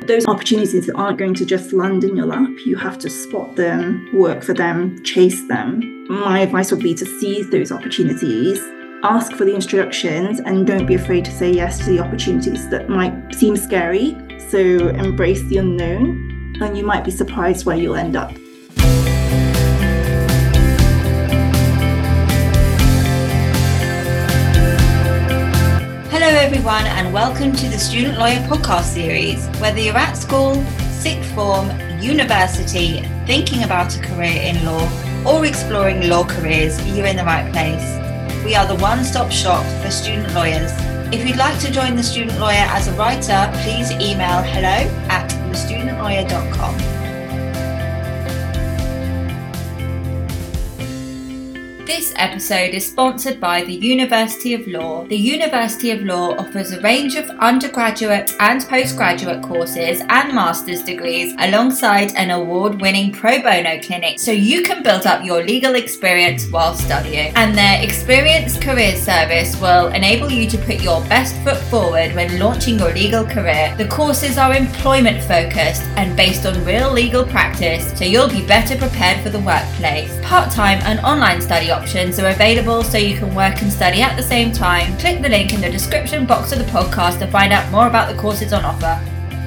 Those opportunities aren't going to just land in your lap. You have to spot them, work for them, chase them. My advice would be to seize those opportunities, ask for the instructions, and don't be afraid to say yes to the opportunities that might seem scary. So embrace the unknown, and you might be surprised where you'll end up. Hello everyone, and welcome to the Student Lawyer podcast series. Whether you're at school, sixth form, university, thinking about a career in law, or exploring law careers, you're in the right place. We are the one-stop shop for student lawyers. If you'd like to join the Student Lawyer as a writer, please email hello@thestudentlawyer.com. This episode is sponsored by the University of Law. The University of Law offers a range of undergraduate and postgraduate courses and master's degrees alongside an award-winning pro bono clinic, so you can build up your legal experience while studying. And their Experienced Career Service will enable you to put your best foot forward when launching your legal career. The courses are employment focused and based on real legal practice, so you'll be better prepared for the workplace. Part-time and online study options are available so you can work and study at the same time. Click the link in the description box of the podcast to find out more about the courses on offer.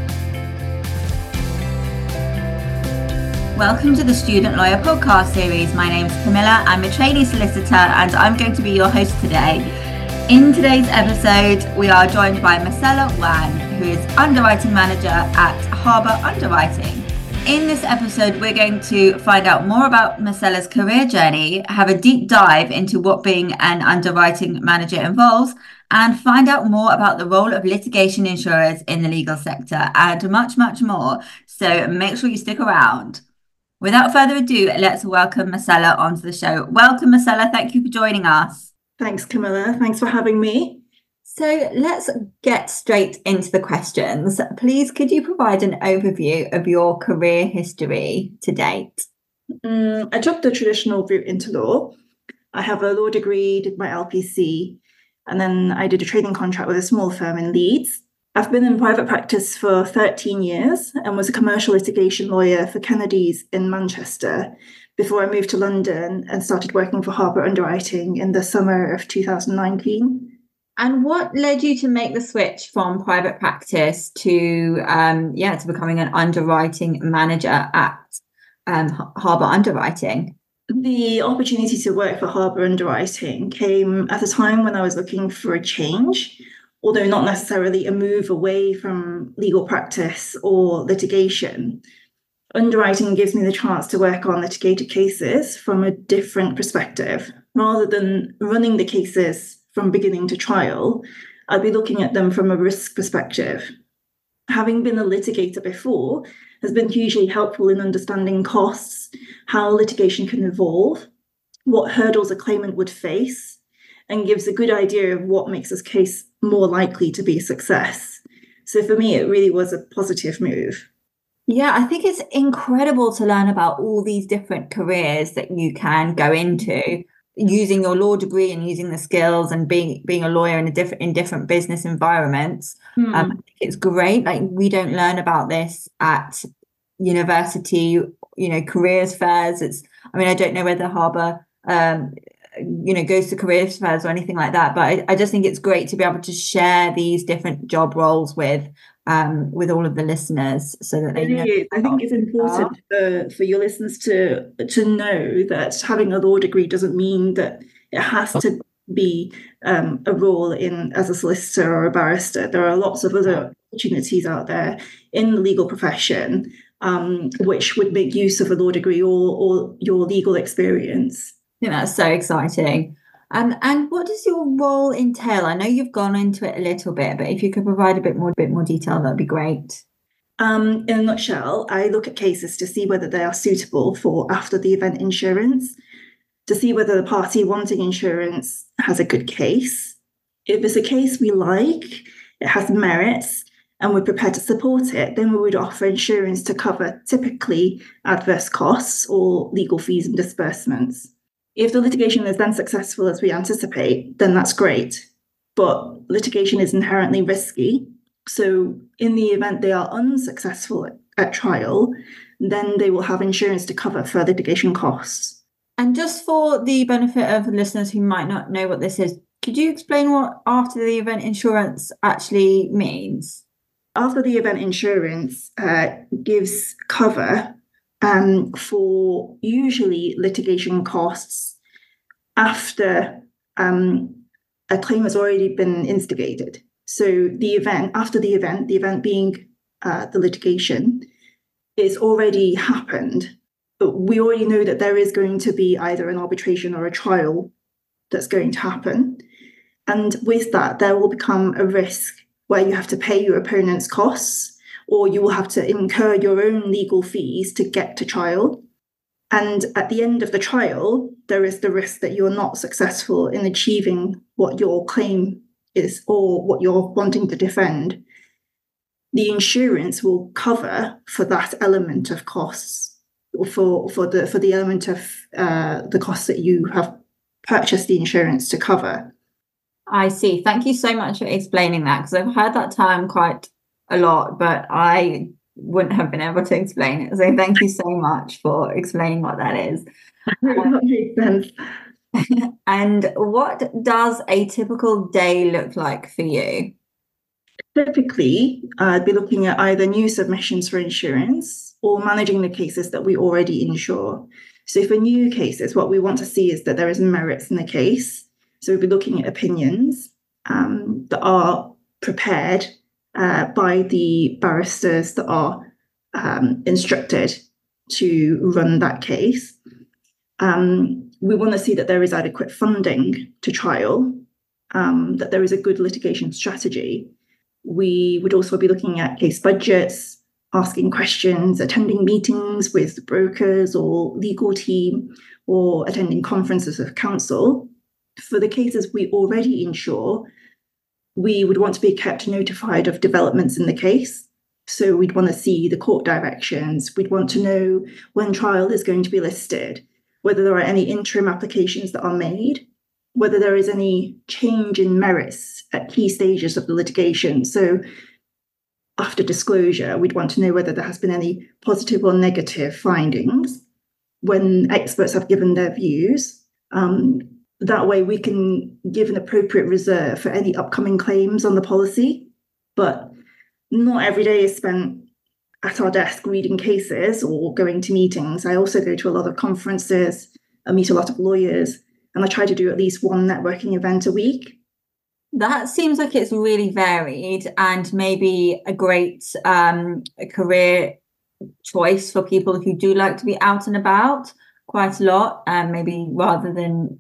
Welcome to the Student Lawyer podcast series. My name's Camilla. I'm a trainee solicitor and I'm going to be your host today. In today's episode, we are joined by Marcella Wan, who is underwriting manager at Harbour Underwriting. In this episode, we're going to find out more about Marcella's career journey, have a deep dive into what being an underwriting manager involves, and find out more about the role of litigation insurers in the legal sector, and much, much more. So make sure you stick around. Without further ado, let's welcome Marcella onto the show. Welcome, Marcella. Thank you for joining us. Thanks, Camilla. Thanks for having me. So let's get straight into the questions. Please, could you provide an overview of your career history to date? I took the traditional route into law. I have a law degree, did my LPC, and then I did a trading contract with a small firm in Leeds. I've been in private practice for 13 years and was a commercial litigation lawyer for Kennedy's in Manchester before I moved to London and started working for Harbour Underwriting in the summer of 2019. And what led you to make the switch from private practice to becoming an underwriting manager at Harbour Underwriting? The opportunity to work for Harbour Underwriting came at a time when I was looking for a change, although not necessarily a move away from legal practice or litigation. Underwriting gives me the chance to work on litigated cases from a different perspective. Rather than running the cases from beginning to trial, I'll be looking at them from a risk perspective. Having been a litigator before has been hugely helpful in understanding costs, how litigation can evolve, what hurdles a claimant would face, and gives a good idea of what makes a case more likely to be a success. So for me, it really was a positive move. Yeah, I think it's incredible to learn about all these different careers that you can go into, using your law degree and using the skills and being a lawyer in different business environments. I think it's great. Like, we don't learn about this at university, careers fairs. I don't know whether Harbour goes to careers fairs or anything like that, but I just think it's great to be able to share these different job roles with all of the listeners, so that they know. I think it's important for your listeners to know that having a law degree doesn't mean that it has to be a role as a solicitor or a barrister. There are lots of other opportunities out there in the legal profession which would make use of a law degree or your legal experience. I think that's so exciting. And what does your role entail? I know you've gone into it a little bit, but if you could provide a bit more detail, that'd be great. In a nutshell, I look at cases to see whether they are suitable for after the event insurance, to see whether the party wanting insurance has a good case. If it's a case we like, it has merits, and we're prepared to support it, then we would offer insurance to cover typically adverse costs or legal fees and disbursements. If the litigation is then successful as we anticipate, then that's great. But litigation is inherently risky, So in the event they are unsuccessful at trial, then they will have insurance to cover for litigation costs. And just for the benefit of listeners who might not know what this is, could you explain what after the event insurance actually means? After the event insurance gives cover for usually litigation costs after a claim has already been instigated. So the event being the litigation, is already happened. But we already know that there is going to be either an arbitration or a trial that's going to happen. And with that, there will become a risk where you have to pay your opponent's costs, or you will have to incur your own legal fees to get to trial. And at the end of the trial, there is the risk that you're not successful in achieving what your claim is or what you're wanting to defend. The insurance will cover for that element of costs, or for the element of the costs that you have purchased the insurance to cover. I see. Thank you so much for explaining that, because I've heard that term quite a lot, but I wouldn't have been able to explain it. So thank you so much for explaining what that is. That makes sense. And what does a typical day look like for you? Typically, I'd be looking at either new submissions for insurance or managing the cases that we already insure. So for new cases, what we want to see is that there is merits in the case. So we'll be looking at opinions that are prepared by the barristers that are instructed to run that case. We want to see that there is adequate funding to trial, that there is a good litigation strategy. We would also be looking at case budgets, asking questions, attending meetings with brokers or legal team, or attending conferences of counsel. For the cases we already insure, we would want to be kept notified of developments in the case. So we'd want to see the court directions. We'd want to know when trial is going to be listed, whether there are any interim applications that are made, whether there is any change in merits at key stages of the litigation. So after disclosure, we'd want to know whether there has been any positive or negative findings when experts have given their views. That way we can give an appropriate reserve for any upcoming claims on the policy. But not every day is spent at our desk reading cases or going to meetings. I also go to a lot of conferences, I meet a lot of lawyers, and I try to do at least one networking event a week. That seems like it's really varied and maybe a great career choice for people who do like to be out and about quite a lot, maybe rather than,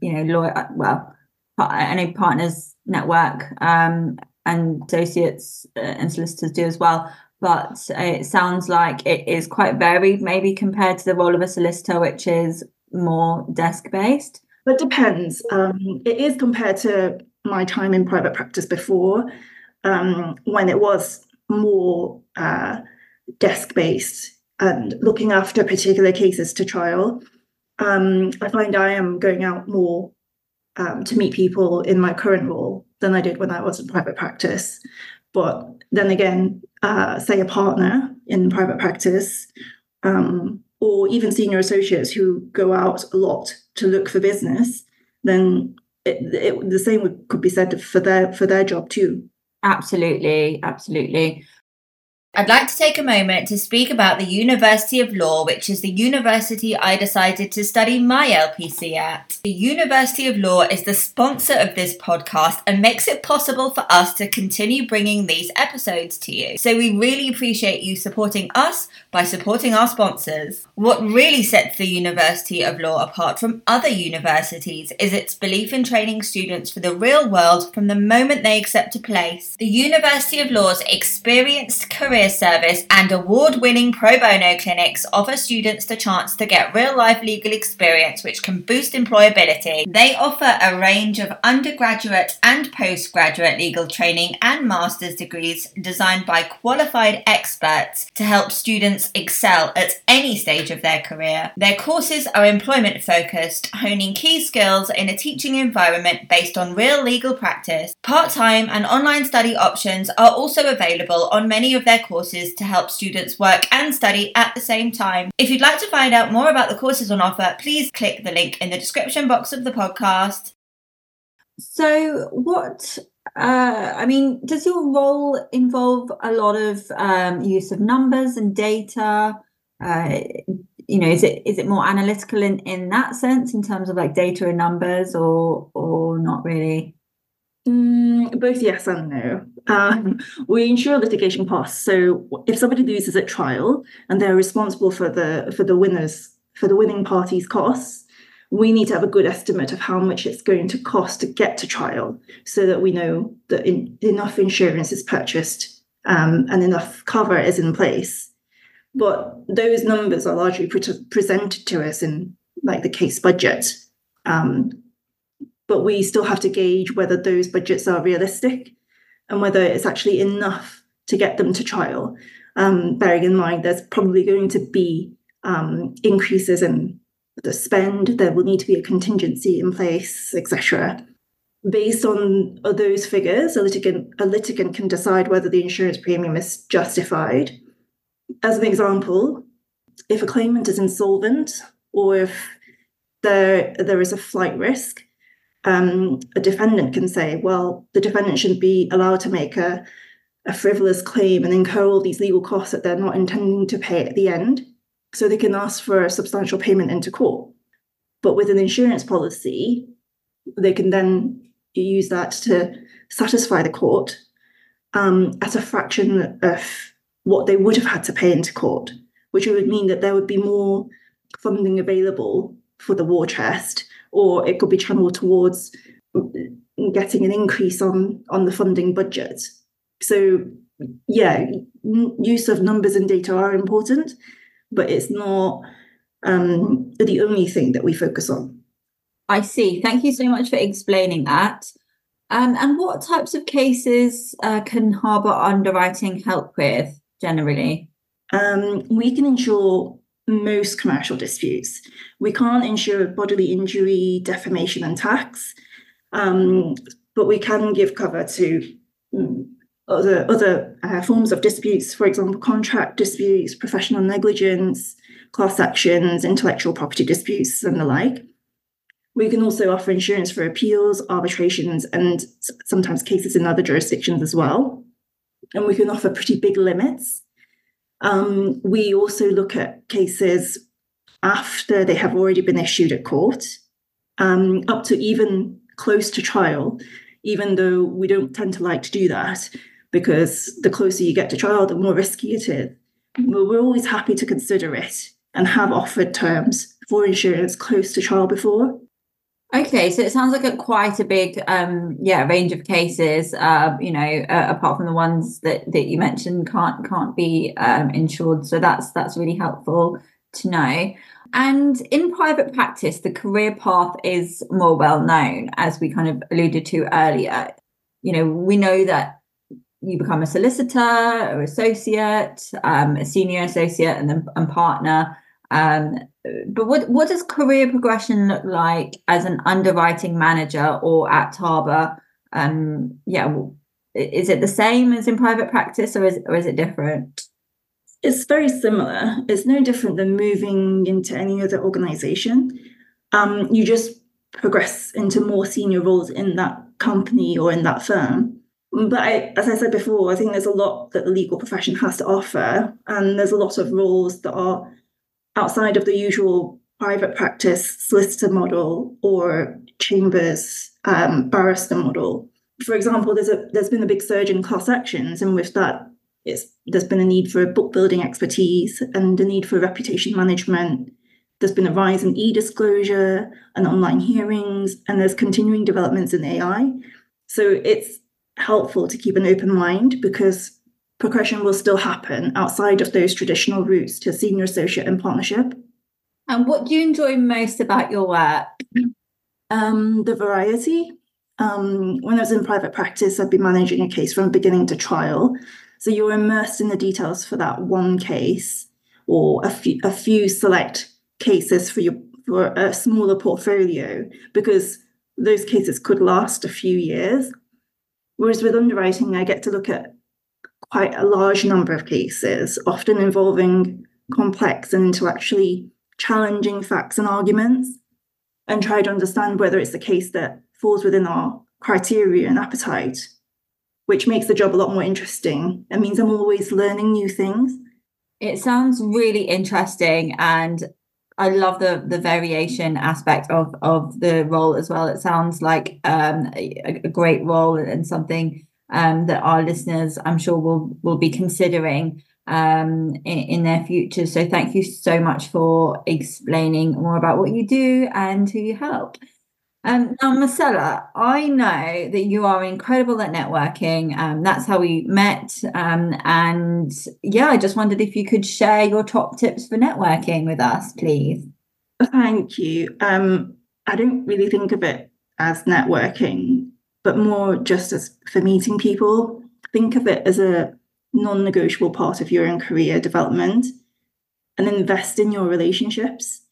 I know partners network and associates and solicitors do as well. But it sounds like it is quite varied, maybe compared to the role of a solicitor, which is more desk-based. It depends. It is compared to my time in private practice before, when it was more desk-based and looking after particular cases to trial. I find I am going out more to meet people in my current role than I did when I was in private practice. But then again, say a partner in private practice, or even senior associates who go out a lot to look for business, then the same could be said for their job too. Absolutely. I'd like to take a moment to speak about the University of Law, which is the university I decided to study my LPC at. The University of Law is the sponsor of this podcast and makes it possible for us to continue bringing these episodes to you. So we really appreciate you supporting us by supporting our sponsors. What really sets the University of Law apart from other universities is its belief in training students for the real world from the moment they accept a place. The University of Law's experienced career specialist service, and award-winning pro bono clinics offer students the chance to get real-life legal experience which can boost employability. They offer a range of undergraduate and postgraduate legal training and master's degrees designed by qualified experts to help students excel at any stage of their career. Their courses are employment-focused, honing key skills in a teaching environment based on real legal practice. Part-time and online study options are also available on many of their courses to help students work and study at the same time. If you'd like to find out more about the courses on offer, please click the link in the description box of the podcast. So does your role involve a lot of use of numbers and data? Is it more analytical in that sense, in terms of like data and numbers, or not really? Both yes and no. We insure litigation costs. So if somebody loses at trial and they're responsible for the winning party's costs, we need to have a good estimate of how much it's going to cost to get to trial, so that we know that enough insurance is purchased and enough cover is in place. But those numbers are largely presented to us in like the case budget. But we still have to gauge whether those budgets are realistic and whether it's actually enough to get them to trial. Bearing in mind, there's probably going to be increases in the spend, there will need to be a contingency in place, etc. Based on those figures, a litigant can decide whether the insurance premium is justified. As an example, if a claimant is insolvent or if there is a flight risk, a defendant can say, well, the defendant shouldn't be allowed to make a frivolous claim and incur all these legal costs that they're not intending to pay at the end. So they can ask for a substantial payment into court. But with an insurance policy, they can then use that to satisfy the court at a fraction of what they would have had to pay into court, which would mean that there would be more funding available for the war chest, or it could be channeled towards getting an increase on the funding budget. So, yeah, use of numbers and data are important, but it's not the only thing that we focus on. I see. Thank you so much for explaining that. And what types of cases can Harbour Underwriting help with generally? We can insure most commercial disputes. We can't insure bodily injury, defamation, and tax, but we can give cover to other forms of disputes, for example, contract disputes, professional negligence, class actions, intellectual property disputes, and the like. We can also offer insurance for appeals, arbitrations, and sometimes cases in other jurisdictions as well. And we can offer pretty big limits. We also look at cases after they have already been issued at court, up to even close to trial, even though we don't tend to like to do that, because the closer you get to trial, the more risky it is. We're always happy to consider it and have offered terms for insurance close to trial before. Okay, so it sounds like quite a big range of cases, apart from the ones that you mentioned can't be insured. So that's really helpful to know. And in private practice, the career path is more well known, as we kind of alluded to earlier. We know that you become a solicitor or associate, a senior associate, and then partner. But what does career progression look like as an underwriting manager or at Harbour? Is it the same as in private practice, or is it different? It's very similar. It's no different than moving into any other organisation. You just progress into more senior roles in that company or in that firm. But as I said before, I think there's a lot that the legal profession has to offer, and there's a lot of roles that are outside of the usual private practice solicitor model or chambers barrister model. For example, there's been a big surge in class actions, and with that, there's been a need for book building expertise and a need for reputation management. There's been a rise in e-disclosure and online hearings, and there's continuing developments in AI. So it's helpful to keep an open mind, because progression will still happen outside of those traditional routes to senior associate and partnership. And what do you enjoy most about your work? The variety. When I was in private practice, I'd be managing a case from beginning to trial. So you're immersed in the details for that one case or a few select cases for a smaller portfolio, because those cases could last a few years. Whereas with underwriting, I get to look at quite a large number of cases, often involving complex and intellectually challenging facts and arguments, and try to understand whether it's the case that falls within our criteria and appetite, which makes the job a lot more interesting. It means I'm always learning new things. It sounds really interesting, and I love the variation aspect of the role as well. It sounds like a great role and something that our listeners, I'm sure, will be considering in their future. So thank you so much for explaining more about what you do and who you help. Now, Marcella, I know that you are incredible at networking. That's how we met. And yeah, I just wondered if you could share your top tips for networking with us, please. Thank you. I don't really think of it as networking, but more just as for meeting people. Think of it as a non-negotiable part of your own career development, and invest in your relationships.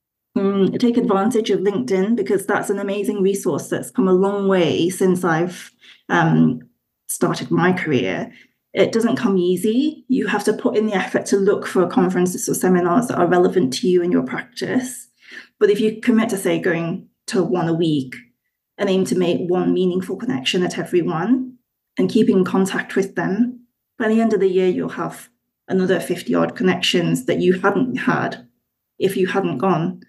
Take advantage of LinkedIn, because that's an amazing resource that's come a long way since I've started my career. It doesn't come easy. You have to put in the effort to look for conferences or seminars that are relevant to you and your practice. But if you commit to, say, going to one a week and aim to make one meaningful connection at every one and keep in contact with them, by the end of the year, you'll have another 50-odd connections that you hadn't had if you hadn't gone.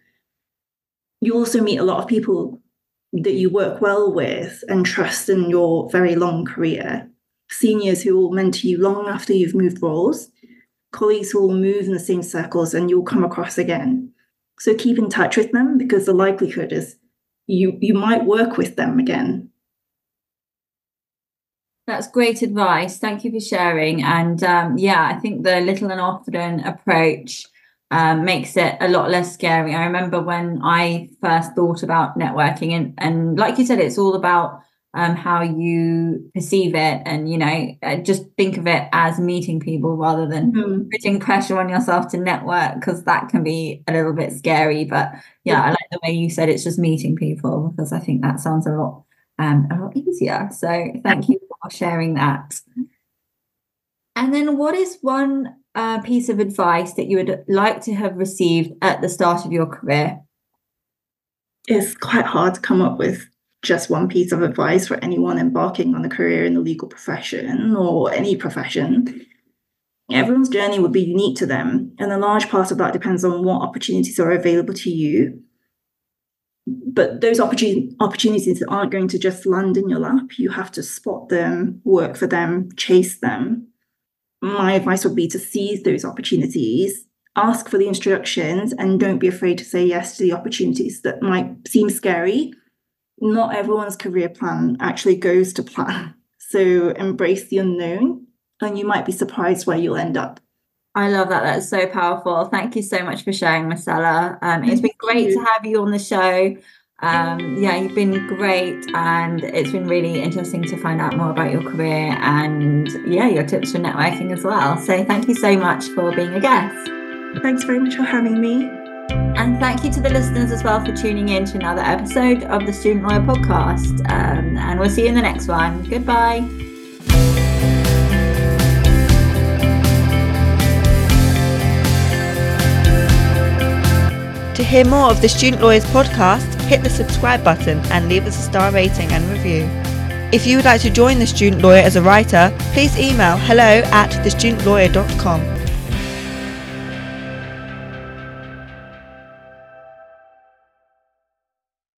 You also meet a lot of people that you work well with and trust in your very long career. Seniors who will mentor you long after you've moved roles, colleagues who will move in the same circles and you'll come across again. So keep in touch with them, because the likelihood is you might work with them again. That's great advice. Thank you for sharing. And I think the little and often approach makes it a lot less scary. I remember when I first thought about networking, and like you said, it's all about how you perceive it, and just think of it as meeting people rather than putting pressure on yourself to network, because that can be a little bit scary. But I like the way you said it's just meeting people, because I think that sounds a lot easier. So thank you for sharing that. And then what is one piece of advice that you would like to have received at the start of your career? It's quite hard to come up with just one piece of advice for anyone embarking on a career in the legal profession or any profession. Everyone's journey would be unique to them, and a large part of that depends on what opportunities are available to you. But those opportunities aren't going to just land in your lap. You have to spot them, work for them, chase them. My advice would be to seize those opportunities, ask for the instructions, and don't be afraid to say yes to the opportunities that might seem scary. Not everyone's career plan actually goes to plan. So embrace the unknown, and you might be surprised where you'll end up. I love that. That's so powerful. Thank you so much for sharing, Marcella. It's been great to have you on the show. You've been great, and it's been really interesting to find out more about your career and your tips for networking as well. So thank you so much for being a guest. Thanks very much for having me. And thank you to the listeners as well for tuning in to another episode of the Student Lawyer Podcast. And we'll see you in the next one. Goodbye. To hear more of the Student Lawyers Podcast, hit the subscribe button and leave us a star rating and review. If you would like to join The Student Lawyer as a writer, please email hello@thestudentLawyer.com.